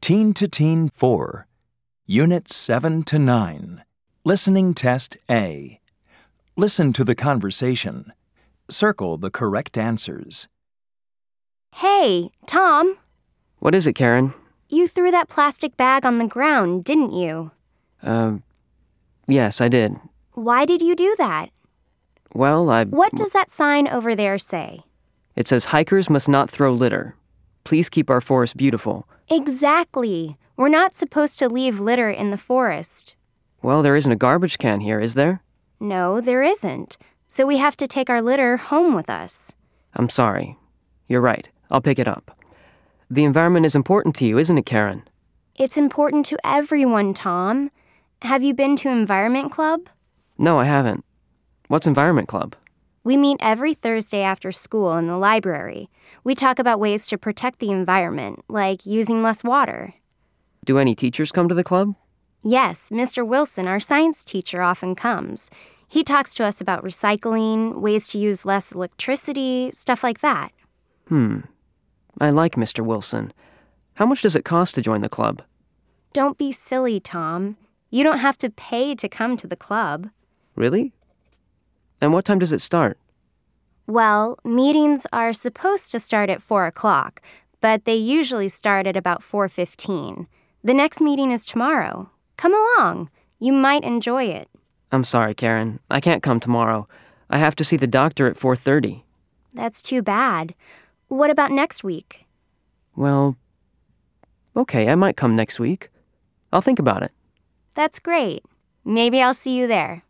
Teen to Teen 4, Units 7 to 9. Listening Test A. Listen to the conversation. Circle the correct answers. Hey, Tom. What is it, Karen? You threw that plastic bag on the ground, didn't you? Yes, I did. Why did you do that? Well, What does that sign over there say? It says hikers must not throw litter. Please keep our forest beautiful. Exactly. We're not supposed to leave litter in the forest. Well, there isn't a garbage can here, is there? No, there isn't. So we have to take our litter home with us. I'm sorry. You're right. I'll pick it up. The environment is important to you, isn't it, Karen? It's important to everyone, Tom. Have you been to Environment Club? No, I haven't. What's Environment Club? We meet every Thursday after school in the library. We talk about ways to protect the environment, like using less water. Do any teachers come to the club? Yes, Mr. Wilson, our science teacher, often comes. He talks to us about recycling, ways to use less electricity, stuff like that. I like Mr. Wilson. How much does it cost to join the club? Don't be silly, Tom. You don't have to pay to come to the club. Really? And what time does it start? Well, meetings are supposed to start at 4 o'clock, but they usually start at about 4:15. The next meeting is tomorrow. Come along. You might enjoy it. I'm sorry, Karen. I can't come tomorrow. I have to see the doctor at 4:30. That's too bad. What about next week? Well, okay, I might come next week. I'll think about it. That's great. Maybe I'll see you there.